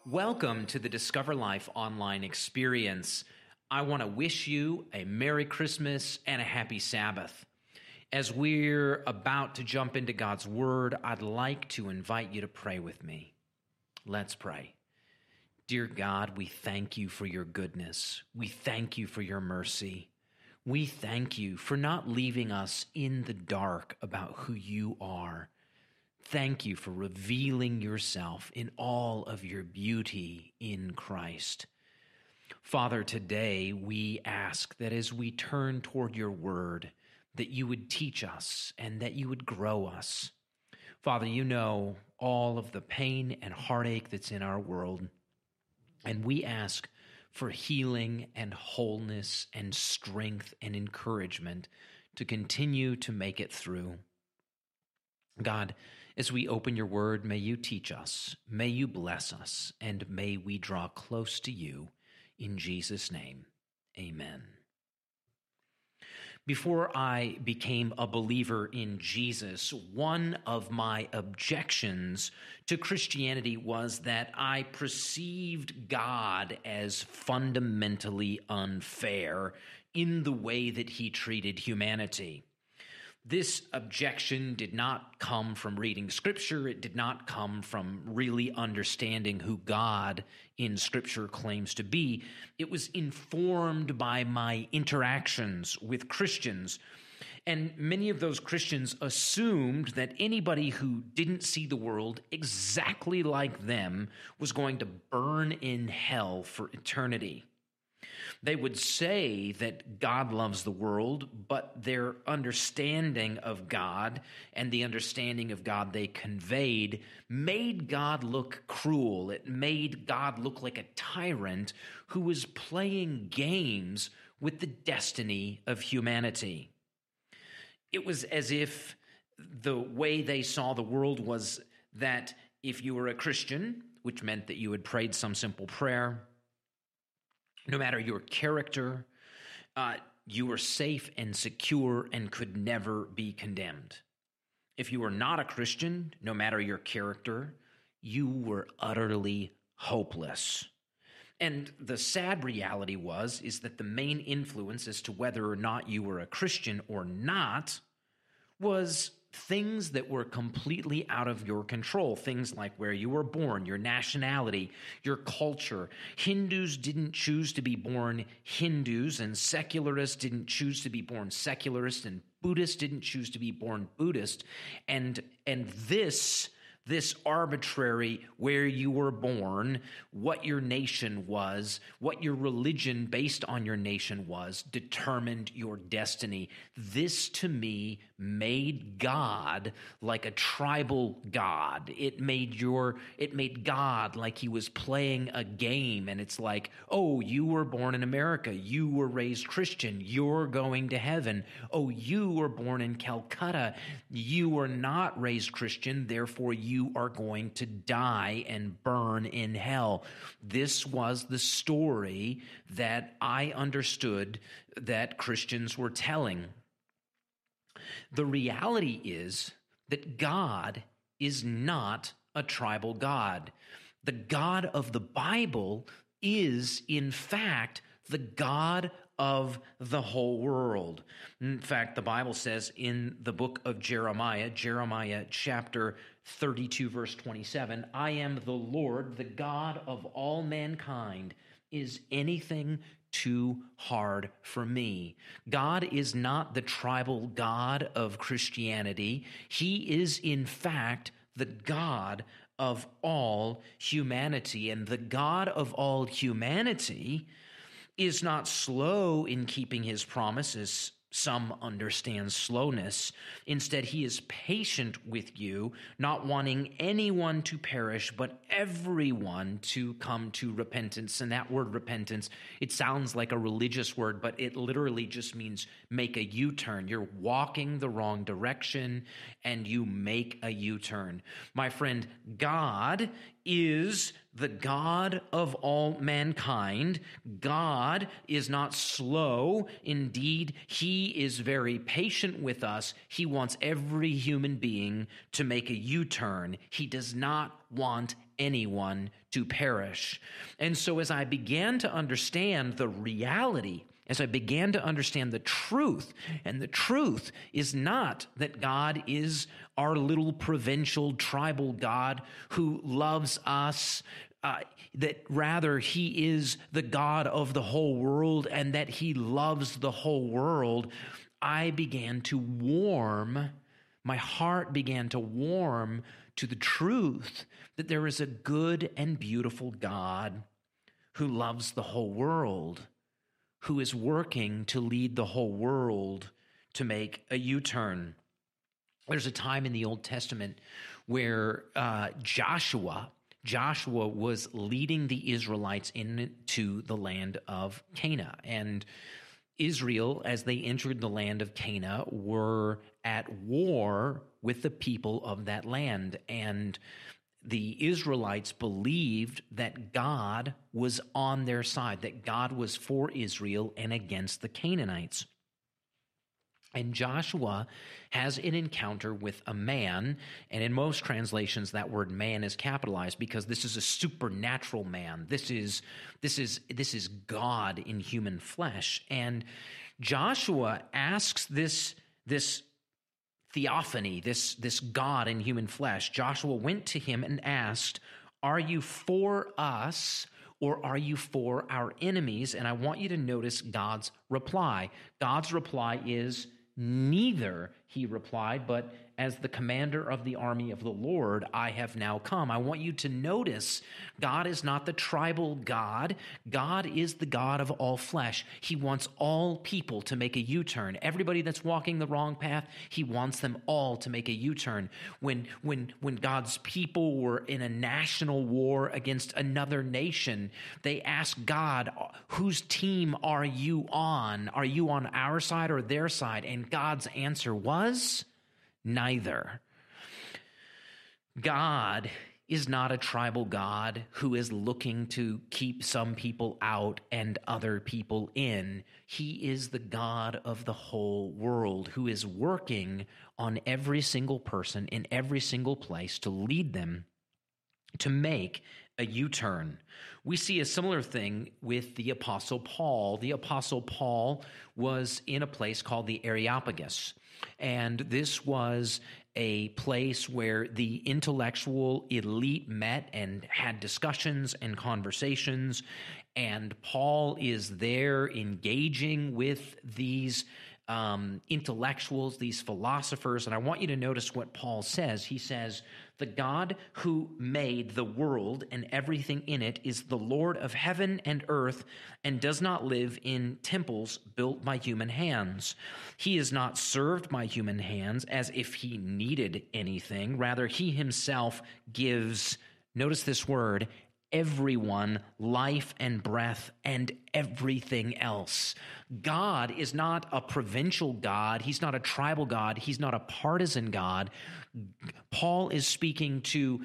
Welcome to the Discover Life online experience. I want to wish you a Merry Christmas and a Happy Sabbath. As we're about to jump into God's Word, I'd like to invite you to pray with me. Let's pray. Dear God, we thank you for your goodness. We thank you for your mercy. We thank you for not leaving us in the dark about who you are. Thank you for revealing yourself in all of your beauty in Christ. Father, today we ask that as we turn toward your word, that you would teach us and that you would grow us. Father, you know all of the pain and heartache that's in our world, and we ask for healing and wholeness and strength and encouragement to continue to make it through. God, as we open your word, may you teach us, may you bless us, and may we draw close to you. In Jesus' name, amen. Before I became a believer in Jesus, one of my objections to Christianity was that I perceived God as fundamentally unfair in the way that he treated humanity. This objection did not come from reading Scripture. It did not come from really understanding who God in Scripture claims to be. It was informed by my interactions with Christians. And many of those Christians assumed that anybody who didn't see the world exactly like them was going to burn in hell for eternity. They would say that God loves the world, but their understanding of God and the understanding of God they conveyed made God look cruel. It made God look like a tyrant who was playing games with the destiny of humanity. It was as if the way they saw the world was that if you were a Christian, which meant that you had prayed some simple prayer, no matter your character, you were safe and secure and could never be condemned. If you were not a Christian, no matter your character, you were utterly hopeless. And the sad reality is that the main influence as to whether or not you were a Christian or not was things that were completely out of your control, things like where you were born, your nationality, your culture. Hindus didn't choose to be born Hindus, and secularists didn't choose to be born secularists, and Buddhists didn't choose to be born Buddhist. And this arbitrary where you were born, what your nation was, what your religion based on your nation was, determined your destiny. This, to me, made God like a tribal god. It made God like he was playing a game, and it's like, oh, you were born in America, you were raised Christian, you're going to heaven. Oh, you were born in Calcutta, you were not raised Christian, therefore you are going to die and burn in hell. This was the story that I understood that Christians were telling. The reality is that God is not a tribal God. The God of the Bible is, in fact, the God of the whole world. In fact, the Bible says in the book of Jeremiah chapter 32, verse 27, I am the Lord, the God of all mankind. Is anything too hard for me? God is not the tribal God of Christianity. He is, in fact, the God of all humanity. And the God of all humanity is not slow in keeping his promises. Some understand slowness. Instead, he is patient with you, not wanting anyone to perish, but everyone to come to repentance. And that word repentance, it sounds like a religious word, but it literally just means make a U-turn. You're walking the wrong direction and you make a U-turn. My friend, God is the God of all mankind. God is not slow. Indeed, he is very patient with us. He wants every human being to make a U-turn. He does not want anyone to perish. And so as I began to understand the reality, as I began to understand the truth, and the truth is not that God is our little provincial tribal God who loves us, that rather he is the God of the whole world and that he loves the whole world, I began to warm, my heart began to warm to the truth that there is a good and beautiful God who loves the whole world, who is working to lead the whole world to make a U-turn. There's a time in the Old Testament where Joshua was leading the Israelites into the land of Canaan. And Israel, as they entered the land of Canaan, were at war with the people of that land. And the Israelites believed that God was on their side, that God was for Israel and against the Canaanites. And Joshua has an encounter with a man, and in most translations that word man is capitalized because this is a supernatural man. This is God in human flesh. And Joshua asks this theophany, this God in human flesh. Joshua went to him and asked, "Are you for us or are you for our enemies?" And I want you to notice God's reply. God's reply is, "Neither," he replied, "but as the commander of the army of the Lord, I have now come." I want you to notice God is not the tribal God. God is the God of all flesh. He wants all people to make a U-turn. Everybody that's walking the wrong path, he wants them all to make a U-turn. When God's people were in a national war against another nation, they asked God, "Whose team are you on? Are you on our side or their side?" And God's answer was, neither. God is not a tribal God who is looking to keep some people out and other people in. He is the God of the whole world who is working on every single person in every single place to lead them to make a U-turn. We see a similar thing with the Apostle Paul. The Apostle Paul was in a place called the Areopagus. And this was a place where the intellectual elite met and had discussions and conversations. And Paul is there engaging with these intellectuals, these philosophers. And I want you to notice what Paul says. He says, "The God who made the world and everything in it is the Lord of heaven and earth and does not live in temples built by human hands. He is not served by human hands as if he needed anything. Rather, he himself gives," notice this word, "everyone life and breath and everything else." God is not a provincial God. He's not a tribal God. He's not a partisan God. Paul is speaking to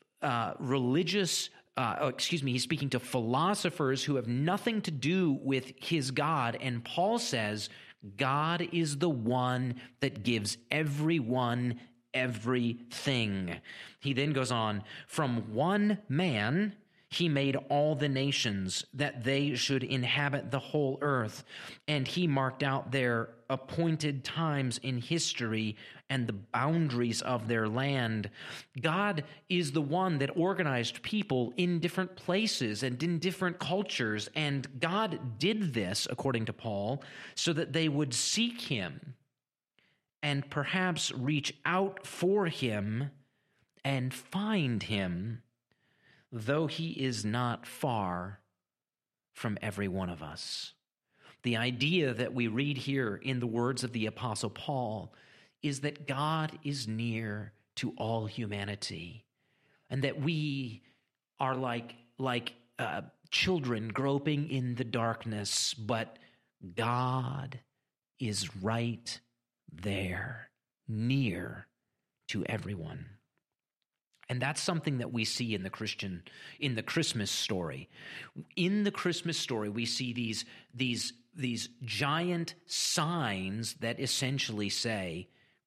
he's speaking to philosophers who have nothing to do with his God. And Paul says, God is the one that gives everyone everything. He then goes on, "From one man he made all the nations that they should inhabit the whole earth, and he marked out their appointed times in history and the boundaries of their land." God is the one that organized people in different places and in different cultures, and God did this, according to Paul, so that they would seek him and perhaps reach out for him and find him, though he is not far from every one of us. The idea that we read here in the words of the Apostle Paul is that God is near to all humanity, and that we are like children groping in the darkness, but God is right there, near to everyone. And that's something that we see in the Christmas story. In the Christmas story, we see these giant signs that essentially say,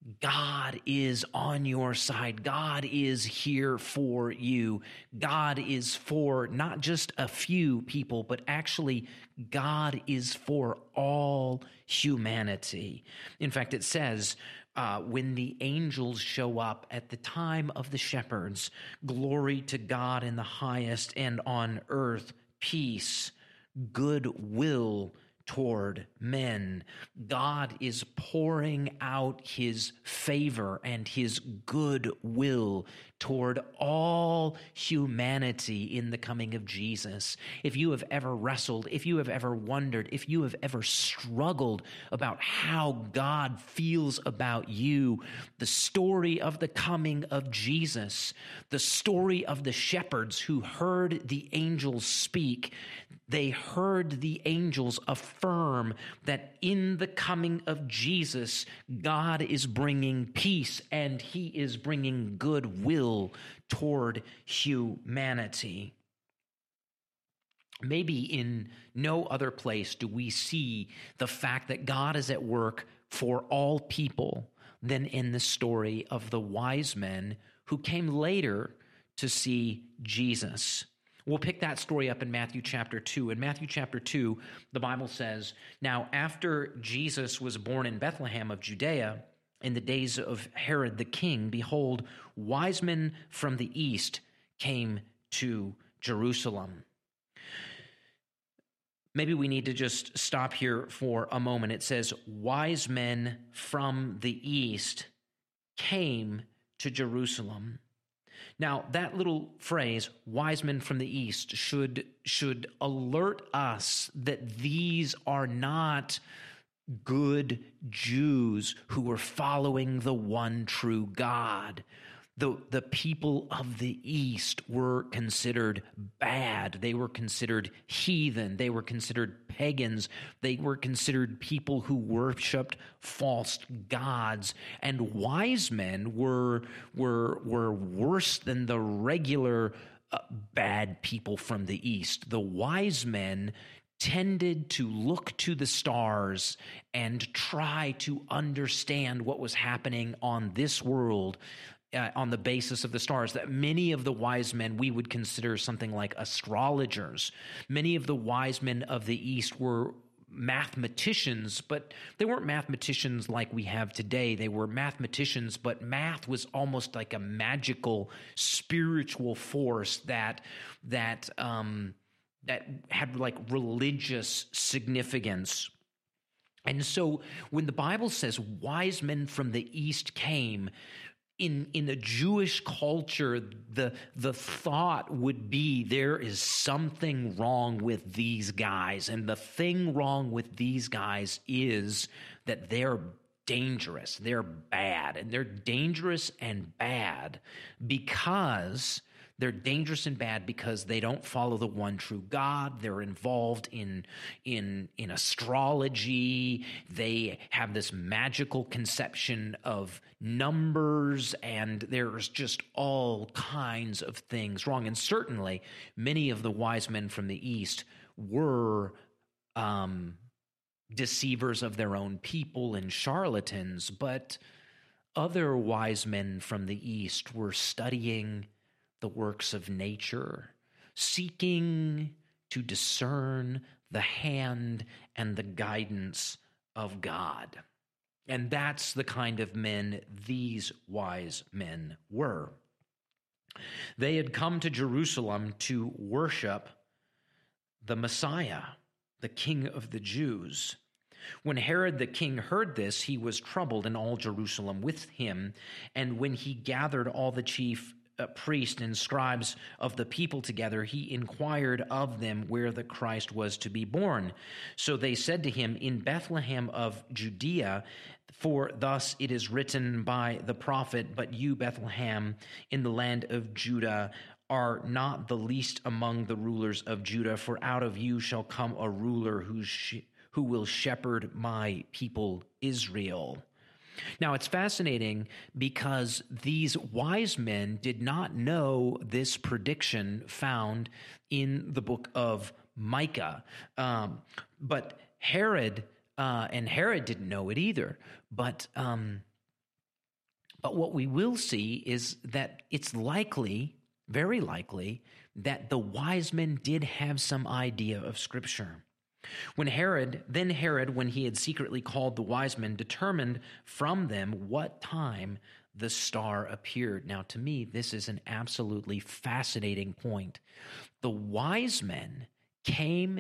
God is on your side. God is here for you. God is for not just a few people, but actually God is for all humanity. In fact, it says, when the angels show up at the time of the shepherds, glory to God in the highest, and on earth peace, goodwill toward men. God is pouring out his favor and his goodwill toward all humanity in the coming of Jesus. If you have ever wrestled, if you have ever wondered, if you have ever struggled about how God feels about you, the story of the coming of Jesus, the story of the shepherds who heard the angels speak, they heard the angels affirm that in the coming of Jesus, God is bringing peace and he is bringing goodwill toward humanity. Maybe in no other place do we see the fact that God is at work for all people than in the story of the wise men who came later to see Jesus. We'll pick that story up in Matthew chapter 2. In Matthew chapter 2, the Bible says, "Now after Jesus was born in Bethlehem of Judea, in the days of Herod the king, behold, wise men from the east came to Jerusalem." Maybe we need to just stop here for a moment. It says, wise men from the east came to Jerusalem. Now, that little phrase, wise men from the east, should alert us that these are not good Jews who were following the one true God. The people of the East were considered bad. They were considered heathen. They were considered pagans. They were considered people who worshiped false gods. And wise men were worse than the regular bad people from the East. The wise men tended to look to the stars and try to understand what was happening on this world on the basis of the stars. That many of the wise men we would consider something like astrologers. Many of the wise men of the East were mathematicians, but they weren't mathematicians like we have today. They were mathematicians, but math was almost like a magical spiritual force that had like religious significance. And so when the Bible says wise men from the East came, in the Jewish culture, the thought would be there is something wrong with these guys. And the thing wrong with these guys is that they're dangerous. They're bad. And they're dangerous and bad because they don't follow the one true God. They're involved in astrology. They have this magical conception of numbers, and there's just all kinds of things wrong. And certainly, many of the wise men from the East were deceivers of their own people and charlatans, but other wise men from the East were studying the works of nature, seeking to discern the hand and the guidance of God. And that's the kind of men these wise men were. They had come to Jerusalem to worship the Messiah, the King of the Jews. When Herod the king heard this, he was troubled, and all Jerusalem with him. And when he gathered all the chief priests and scribes of the people together, he inquired of them where the Christ was to be born. So they said to him, in Bethlehem of Judea, for thus it is written by the prophet, but you, Bethlehem, in the land of Judah, are not the least among the rulers of Judah, for out of you shall come a ruler who will shepherd my people Israel. Now, it's fascinating because these wise men did not know this prediction found in the book of Micah. But Herod didn't know it either. But But what we will see is that it's likely, very likely, that the wise men did have some idea of Scripture. When Herod, when he had secretly called the wise men, determined from them what time the star appeared. Now, to me, this is an absolutely fascinating point. The wise men came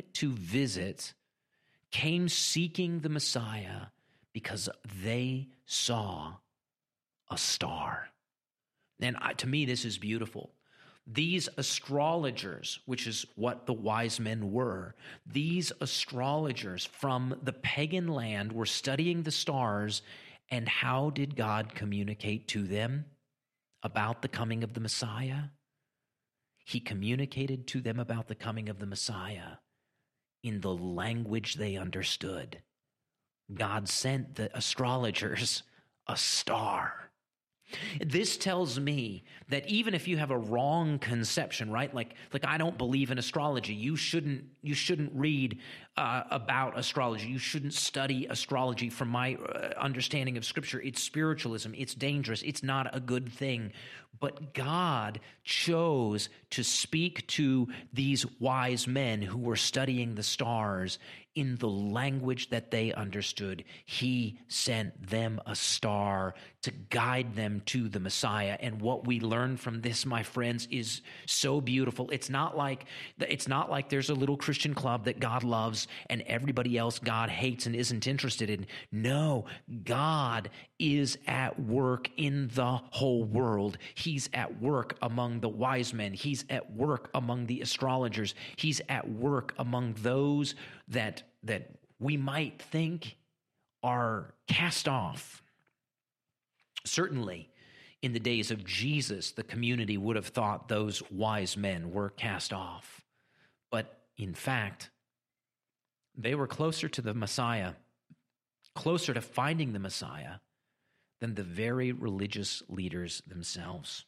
seeking the Messiah because they saw a star. And to me, this is beautiful. These astrologers, which is what the wise men were, these astrologers from the pagan land were studying the stars. And how did God communicate to them about the coming of the Messiah? He communicated to them about the coming of the Messiah in the language they understood. God sent the astrologers a star. This tells me that even if you have a wrong conception, right? Like I don't believe in astrology. You shouldn't read about astrology. You shouldn't study astrology. From my understanding of Scripture, it's spiritualism. It's dangerous. It's not a good thing. But God chose to speak to these wise men who were studying the stars in the language that they understood. He sent them a star to guide them to the Messiah. And what we learn from this, my friends, is so beautiful. It's not like there's a little Christian club that God loves and everybody else God hates and isn't interested in. No, God is at work in the whole world. He's at work among the wise men. He's at work among the astrologers. He's at work among those that we might think are cast off. Certainly, in the days of Jesus, the community would have thought those wise men were cast off. But in fact, they were closer to the Messiah, closer to finding the Messiah than the very religious leaders themselves.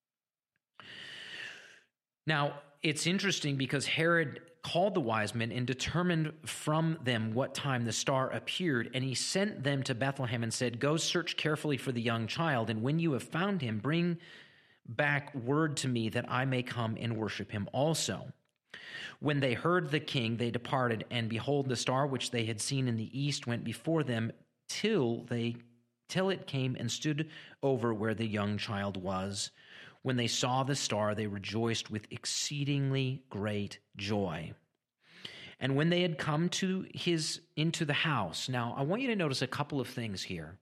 Now, it's interesting because Herod called the wise men and determined from them what time the star appeared, and he sent them to Bethlehem and said, "Go search carefully for the young child, and when you have found him, bring back word to me that I may come and worship him also." When they heard the king, they departed, and behold, the star which they had seen in the east went before them till it came and stood over where the young child was. When they saw the star, they rejoiced with exceedingly great joy. And when they had come into the house, now I want you to notice a couple of things here.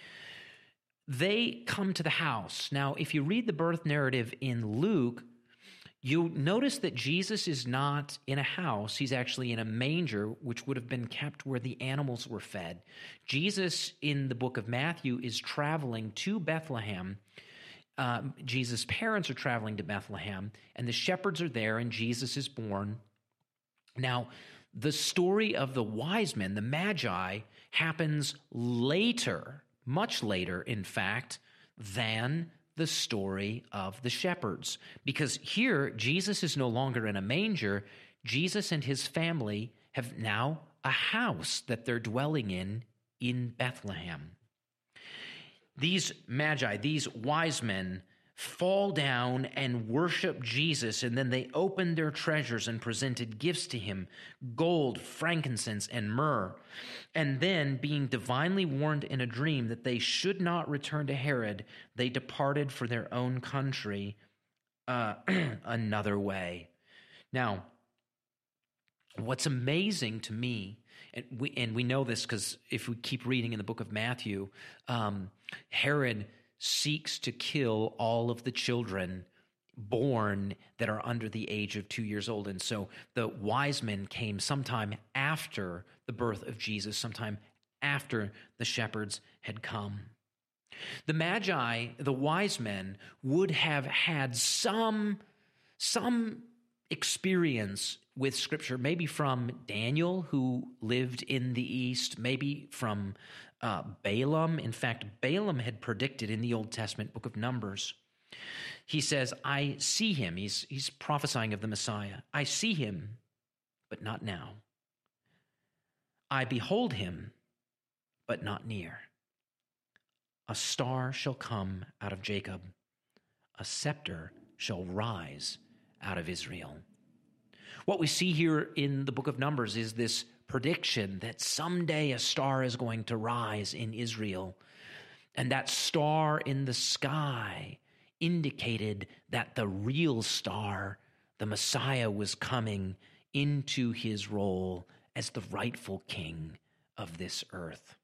They come to the house. Now, if you read the birth narrative in Luke, you notice that Jesus is not in a house. He's actually in a manger, which would have been kept where the animals were fed. Jesus, in the book of Matthew, is traveling to Bethlehem. Jesus' parents are traveling to Bethlehem, and the shepherds are there, and Jesus is born. Now, the story of the wise men, the Magi, happens later, much later, in fact, than the story of the shepherds. Because here, Jesus is no longer in a manger. Jesus and his family have now a house that they're dwelling in Bethlehem. These Magi, these wise men, fall down and worship Jesus, and then they opened their treasures and presented gifts to him, gold, frankincense, and myrrh. And then, being divinely warned in a dream that they should not return to Herod, they departed for their own country another way. Now, what's amazing to me, and we know this because if we keep reading in the book of Matthew, Herod seeks to kill all of the children born that are under the age of 2 years old. And so the wise men came sometime after the birth of Jesus, sometime after the shepherds had come. The Magi, the wise men, would have had some experience with Scripture, maybe from Daniel, who lived in the East, maybe from Balaam. In fact, Balaam had predicted in the Old Testament book of Numbers. He says, I see him. He's prophesying of the Messiah. I see him, but not now. I behold him, but not near. A star shall come out of Jacob. A scepter shall rise out of Israel. What we see here in the book of Numbers is this prediction that someday a star is going to rise in Israel. And that star in the sky indicated that the real star, the Messiah, was coming into his role as the rightful king of this earth.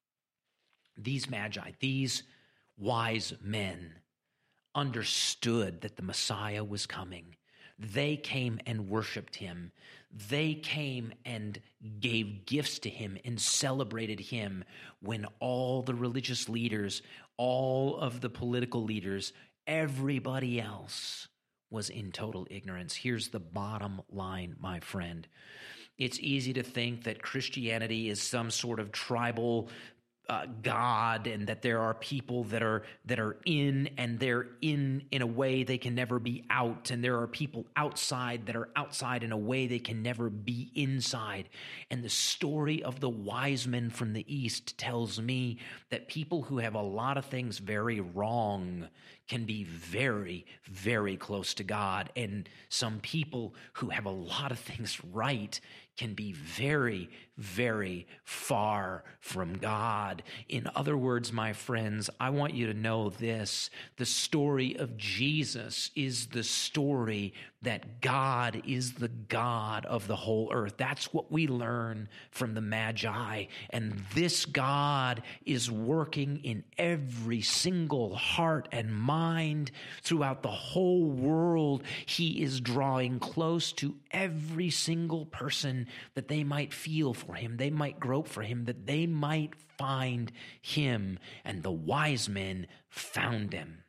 These magi, these wise men, understood that the Messiah was coming. They came and worshiped him. They came and gave gifts to him and celebrated him when all the religious leaders, all of the political leaders, everybody else was in total ignorance. Here's the bottom line, my friend. It's easy to think that Christianity is some sort of tribal God, and that there are people that are in, and they're in a way they can never be out, and there are people outside that are outside in a way they can never be inside. And the story of the wise men from the East tells me that people who have a lot of things very wrong can be very, very close to God, and some people who have a lot of things right can be very, very far from God. In other words, my friends, I want you to know this. The story of Jesus is the story that God is the God of the whole earth. That's what we learn from the Magi. And this God is working in every single heart and mind throughout the whole world. He is drawing close to every single person that they might feel for him, they might grope for him, that they might find him. And the wise men found him.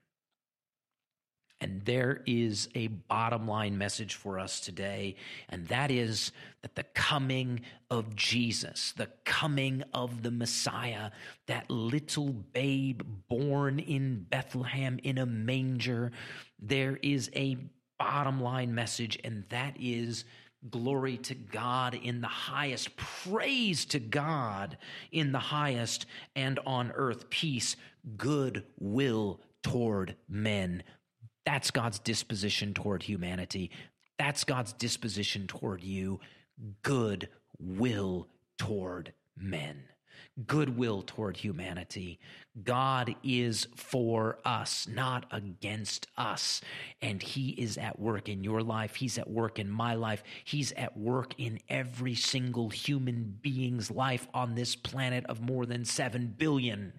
And there is a bottom line message for us today, and that is that the coming of Jesus, the coming of the Messiah, that little babe born in Bethlehem in a manger, there is a bottom line message, and that is glory to God in the highest, praise to God in the highest, and on earth peace, good will toward men. That's God's disposition toward humanity. That's God's disposition toward you. Good will toward men. Goodwill toward humanity. God is for us, not against us. And he is at work in your life. He's at work in my life. He's at work in every single human being's life on this planet of more than 7 billion.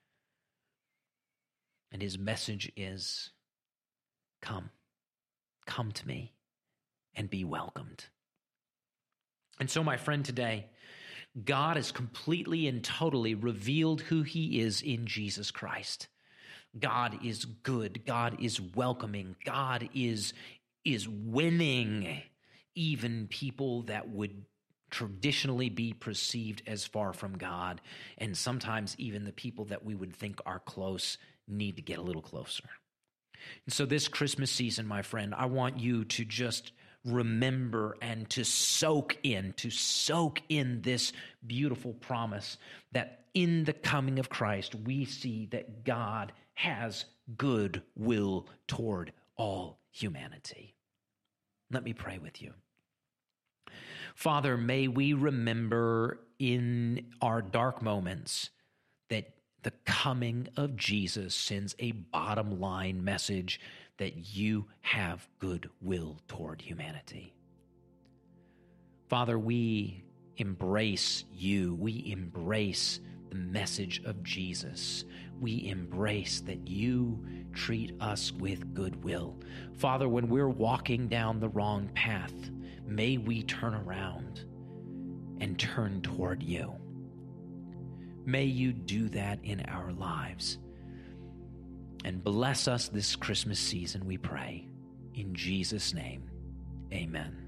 And his message is, come to me and be welcomed. And so, my friend, today, God has completely and totally revealed who he is in Jesus Christ. God is good. God is welcoming. God is winning even people that would traditionally be perceived as far from God. And sometimes even the people that we would think are close need to get a little closer. And so this Christmas season, my friend, I want you to just remember and to soak in this beautiful promise that in the coming of Christ, we see that God has good will toward all humanity. Let me pray with you. Father, may we remember in our dark moments that the coming of Jesus sends a bottom line message that you have good will toward humanity. Father, we embrace you. We embrace the message of Jesus. We embrace that you treat us with goodwill. Father, when we're walking down the wrong path, may we turn around and turn toward you. May you do that in our lives. And bless us this Christmas season, we pray. In Jesus' name, amen.